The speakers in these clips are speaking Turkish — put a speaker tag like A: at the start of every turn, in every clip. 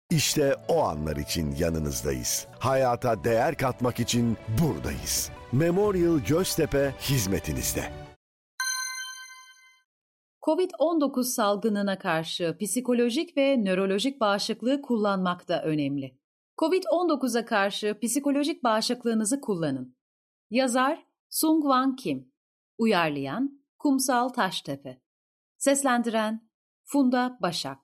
A: İşte o anlar için yanınızdayız. Hayata değer katmak için buradayız. Memorial Göztepe hizmetinizde.
B: Covid-19 salgınına karşı psikolojik ve nörolojik bağışıklığı kullanmak da önemli. Covid-19'a karşı psikolojik bağışıklığınızı kullanın. Yazar Sung-Hwan Kim. Uyarlayan Kumsal Taştepe. Seslendiren Funda Başak.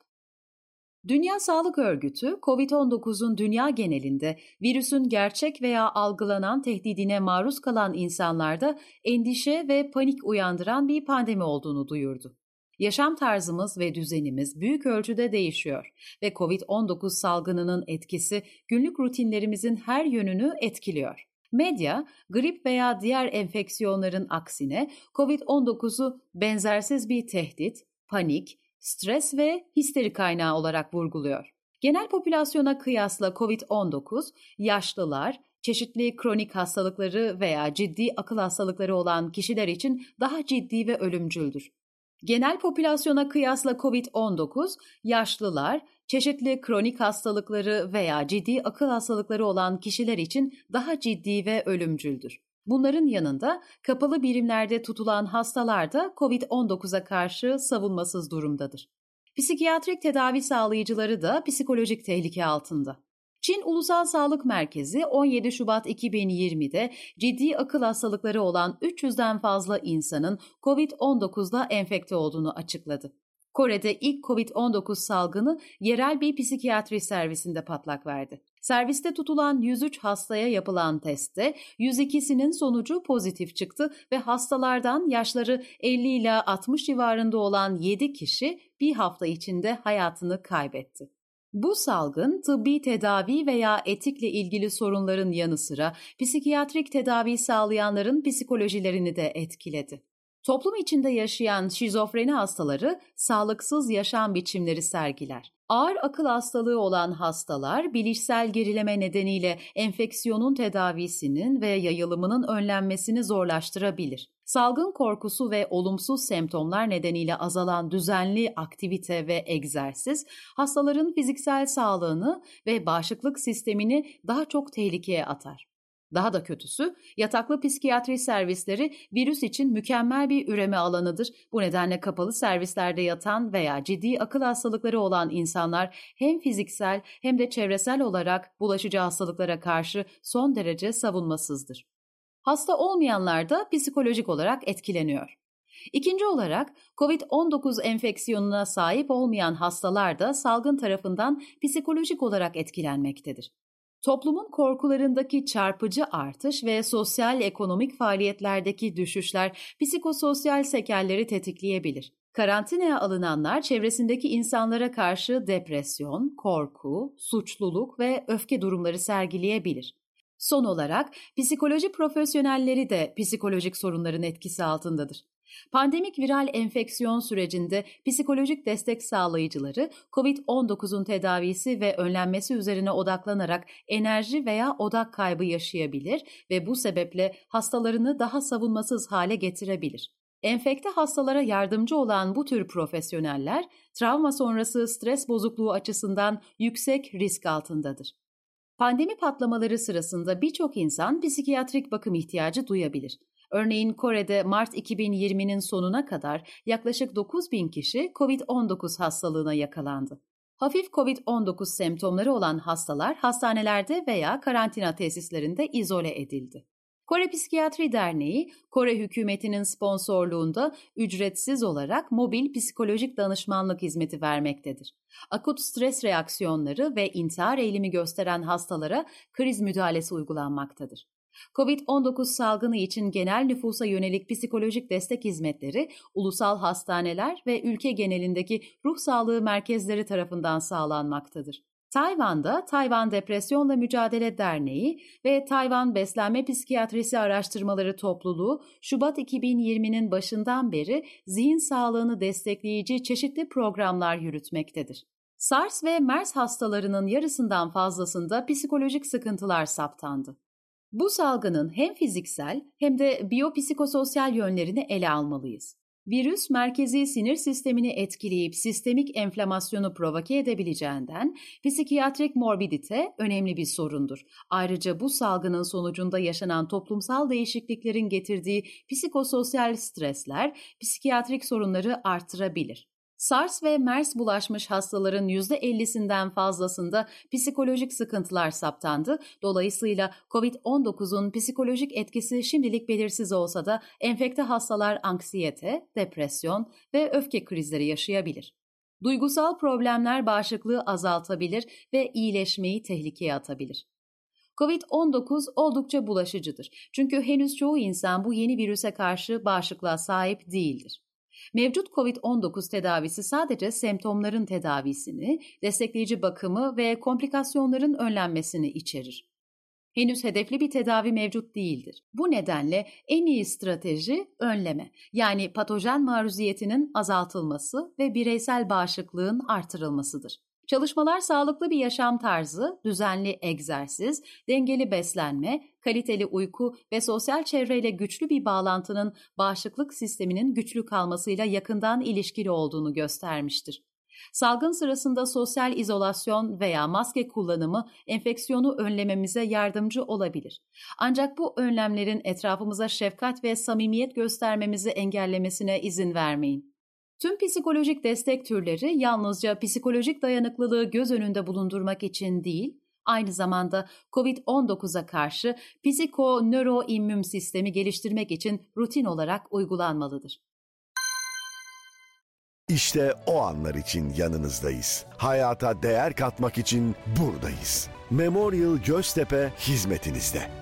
B: Dünya Sağlık Örgütü, Covid-19'un dünya genelinde virüsün gerçek veya algılanan tehdidine maruz kalan insanlarda endişe ve panik uyandıran bir pandemi olduğunu duyurdu. Yaşam tarzımız ve düzenimiz büyük ölçüde değişiyor ve Covid-19 salgınının etkisi günlük rutinlerimizin her yönünü etkiliyor. Medya, grip veya diğer enfeksiyonların aksine Covid-19'u benzersiz bir tehdit, panik, stres ve histeri kaynağı olarak vurguluyor. Genel popülasyona kıyasla Covid-19, yaşlılar, çeşitli kronik hastalıkları veya ciddi akıl hastalıkları olan kişiler için daha ciddi ve ölümcüldür. Genel popülasyona kıyasla Covid-19, yaşlılar, çeşitli kronik hastalıkları veya ciddi akıl hastalıkları olan kişiler için daha ciddi ve ölümcüldür. Bunların yanında kapalı birimlerde tutulan hastalar da Covid-19'a karşı savunmasız durumdadır. Psikiyatrik tedavi sağlayıcıları da psikolojik tehlike altında. Çin Ulusal Sağlık Merkezi 17 Şubat 2020'de ciddi akıl hastalıkları olan 300'den fazla insanın Covid-19'da enfekte olduğunu açıkladı. Kore'de ilk Covid-19 salgını yerel bir psikiyatri servisinde patlak verdi. Serviste tutulan 103 hastaya yapılan testte 102'sinin sonucu pozitif çıktı ve hastalardan yaşları 50 ila 60 civarında olan 7 kişi bir hafta içinde hayatını kaybetti. Bu salgın tıbbi tedavi veya etikle ilgili sorunların yanı sıra psikiyatrik tedavi sağlayanların psikolojilerini de etkiledi. Toplum içinde yaşayan şizofreni hastaları sağlıksız yaşam biçimleri sergiler. Ağır akıl hastalığı olan hastalar bilişsel gerileme nedeniyle enfeksiyonun tedavisinin ve yayılımının önlenmesini zorlaştırabilir. Salgın korkusu ve olumsuz semptomlar nedeniyle azalan düzenli aktivite ve egzersiz, hastaların fiziksel sağlığını ve bağışıklık sistemini daha çok tehlikeye atar. Daha da kötüsü, yataklı psikiyatri servisleri virüs için mükemmel bir üreme alanıdır. Bu nedenle kapalı servislerde yatan veya ciddi akıl hastalıkları olan insanlar hem fiziksel hem de çevresel olarak bulaşıcı hastalıklara karşı son derece savunmasızdır. Hasta olmayanlar da psikolojik olarak etkileniyor. İkinci olarak, Covid-19 enfeksiyonuna sahip olmayan hastalar da salgın tarafından psikolojik olarak etkilenmektedir. Toplumun korkularındaki çarpıcı artış ve sosyal ekonomik faaliyetlerdeki düşüşler psikososyal sekelleri tetikleyebilir. Karantinaya alınanlar çevresindeki insanlara karşı depresyon, korku, suçluluk ve öfke durumları sergileyebilir. Son olarak psikoloji profesyonelleri de psikolojik sorunların etkisi altındadır. Pandemik viral enfeksiyon sürecinde psikolojik destek sağlayıcıları COVID-19'un tedavisi ve önlenmesi üzerine odaklanarak enerji veya odak kaybı yaşayabilir ve bu sebeple hastalarını daha savunmasız hale getirebilir. Enfekte hastalara yardımcı olan bu tür profesyoneller, travma sonrası stres bozukluğu açısından yüksek risk altındadır. Pandemi patlamaları sırasında birçok insan psikiyatrik bakım ihtiyacı duyabilir. Örneğin Kore'de Mart 2020'nin sonuna kadar yaklaşık 9.000 kişi COVID-19 hastalığına yakalandı. Hafif COVID-19 semptomları olan hastalar hastanelerde veya karantina tesislerinde izole edildi. Kore Psikiyatri Derneği, Kore hükümetinin sponsorluğunda ücretsiz olarak mobil psikolojik danışmanlık hizmeti vermektedir. Akut stres reaksiyonları ve intihar eğilimi gösteren hastalara kriz müdahalesi uygulanmaktadır. Covid-19 salgını için genel nüfusa yönelik psikolojik destek hizmetleri ulusal hastaneler ve ülke genelindeki ruh sağlığı merkezleri tarafından sağlanmaktadır. Tayvan'da Tayvan Depresyonla Mücadele Derneği ve Tayvan Beslenme Psikiyatrisi Araştırmaları Topluluğu Şubat 2020'nin başından beri zihin sağlığını destekleyici çeşitli programlar yürütmektedir. SARS ve MERS hastalarının yarısından fazlasında psikolojik sıkıntılar saptandı. Bu salgının hem fiziksel hem de biyopsikososyal yönlerini ele almalıyız. Virüs merkezi sinir sistemini etkileyip sistemik enflamasyonu provoke edebileceğinden psikiyatrik morbidite önemli bir sorundur. Ayrıca bu salgının sonucunda yaşanan toplumsal değişikliklerin getirdiği psikososyal stresler psikiyatrik sorunları artırabilir. SARS ve MERS bulaşmış hastaların %50'sinden fazlasında psikolojik sıkıntılar saptandı. Dolayısıyla COVID-19'un psikolojik etkisi şimdilik belirsiz olsa da enfekte hastalar anksiyete, depresyon ve öfke krizleri yaşayabilir. Duygusal problemler bağışıklığı azaltabilir ve iyileşmeyi tehlikeye atabilir. COVID-19 oldukça bulaşıcıdır. Çünkü henüz çoğu insan bu yeni virüse karşı bağışıklığa sahip değildir. Mevcut COVID-19 tedavisi sadece semptomların tedavisini, destekleyici bakımı ve komplikasyonların önlenmesini içerir. Henüz hedefli bir tedavi mevcut değildir. Bu nedenle en iyi strateji önleme, yani patojen maruziyetinin azaltılması ve bireysel bağışıklığın artırılmasıdır. Çalışmalar sağlıklı bir yaşam tarzı, düzenli egzersiz, dengeli beslenme, kaliteli uyku ve sosyal çevreyle güçlü bir bağlantının bağışıklık sisteminin güçlü kalmasıyla yakından ilişkili olduğunu göstermiştir. Salgın sırasında sosyal izolasyon veya maske kullanımı enfeksiyonu önlememize yardımcı olabilir. Ancak bu önlemlerin etrafımıza şefkat ve samimiyet göstermemizi engellemesine izin vermeyin. Tüm psikolojik destek türleri yalnızca psikolojik dayanıklılığı göz önünde bulundurmak için değil, aynı zamanda COVID-19'a karşı psiko-nöroimmün sistemi geliştirmek için rutin olarak uygulanmalıdır.
A: İşte o anlar için yanınızdayız. Hayata değer katmak için buradayız. Memorial Göztepe hizmetinizde.